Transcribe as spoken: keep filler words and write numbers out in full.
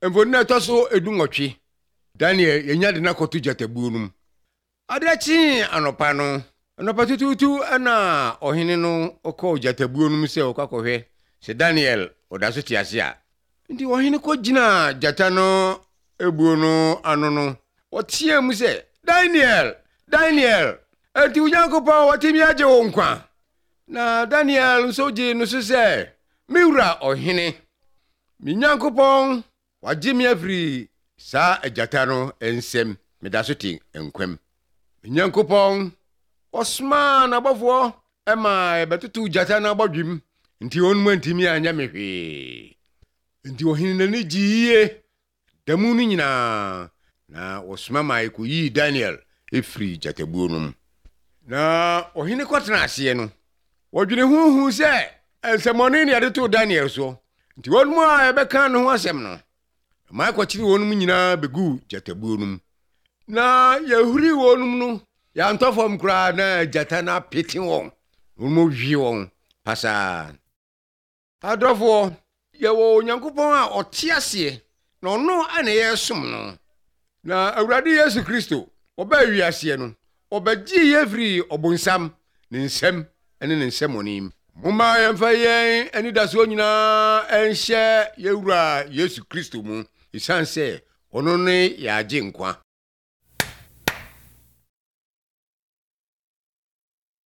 Mfoni to so edu nwotwe. Daniel yenya de na koto jatabuo num. Adachi anopa no. Anopa tututu ana ohene no okọ jatabuo num se okakọhwe. Se Daniel odaso ti ase a. Ndi ohene ko gina jata no ebuo no ano no. Otie mu se Daniel, Daniel, eti Onyankopon watimi age wo nkwa. Na Daniel nso je no so se miwura ohene. Mi Nyankopon wagimi afri sa ejata no ensem medaso ti enkwem. Mi Nyankopon osma na bofo ema ebetutu jata na bodwim nti onmu antimi anya mehwe. Nti ohene na jiye damu no nyina na osma mai ko yi Daniel efri jatabuo num. Na ohene kwatena ase no wodwene huhu se ensemone ne ade to Daniel so. Nti wonmu a ebeka no ho asem no mai kwachiri wonum nyina begu jatabuo num. Na yahuri wonum no ya ntofom kra na jata na peti won wonmu hwi won pasa. Adofo yewo Onyankopon a otiase na ono ana yesom no. Na Awurade Yesu Kristo oba wiase no obagi yefri obunsam ne nsem ene ne nsemonim. Muma yemfa yen ani daso nyina enhye yewura Yesu Kristo mu isanse ono ne yaje nkwa.